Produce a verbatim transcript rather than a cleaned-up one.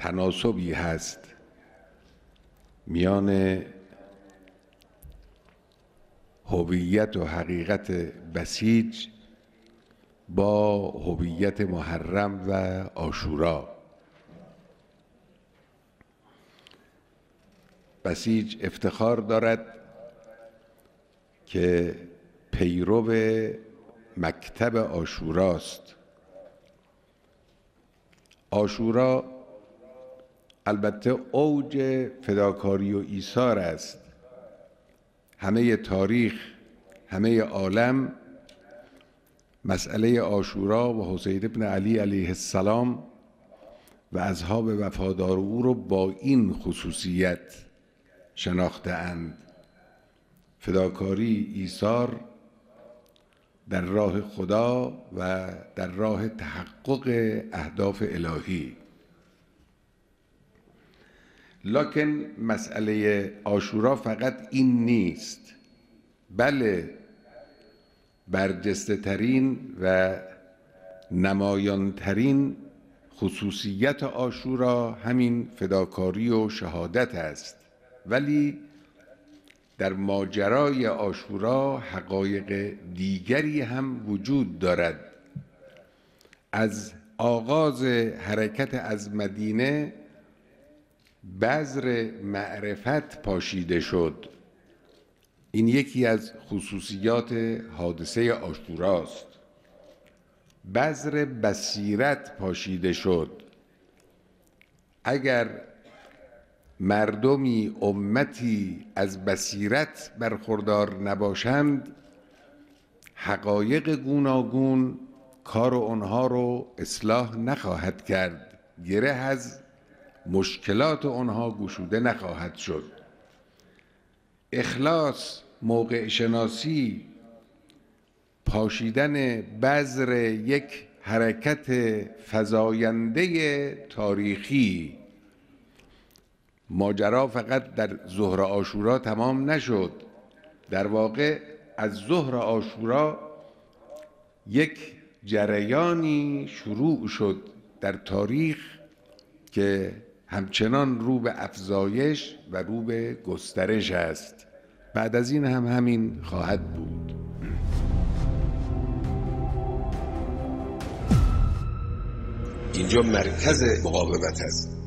تناسبی هست میان هویت و حقیقت بسیج با هویت محرم و عاشورا. بسیج افتخار دارد که پیرو مکتب عاشوراست. عاشورا البته اوج فداکاری و ایثار است. همه تاریخ، همه عالم مسئله عاشورا و حسین ابن علی علیه السلام و اصحاب وفادار او رو با این خصوصیت شناخته‌اند: فداکاری، ایثار در راه خدا و در راه تحقق اهداف الهی. لکن مسئله عاشورا فقط این نیست. بله، برجسته ترین و نمایان ترین خصوصیت عاشورا همین فداکاری و شهادت است، ولی در ماجرای عاشورا حقایق دیگری هم وجود دارد. از آغاز حرکت از مدینه بذر معرفت پاشیده شد. این یکی از خصوصیات حادثه عاشوراست. بذر بصیرت پاشیده شد. اگر مردمی، امتی از بصیرت برخوردار نباشند، حقایق گوناگون کار آنها رو اصلاح نخواهد کرد، گره از مشکلات آنها گشوده نخواهد شد. اخلاص، موقع شناسی، پاشیدن بذر یک حرکت فزاینده تاریخی. ماجرا فقط در ظهر عاشورا تمام نشد. در واقع از ظهر عاشورا یک جریانی شروع شد در تاریخ که همچنان رو به افزایش و رو به گسترش است. بعد از این هم همین خواهد بود. اینجا مرکز مقاومت است.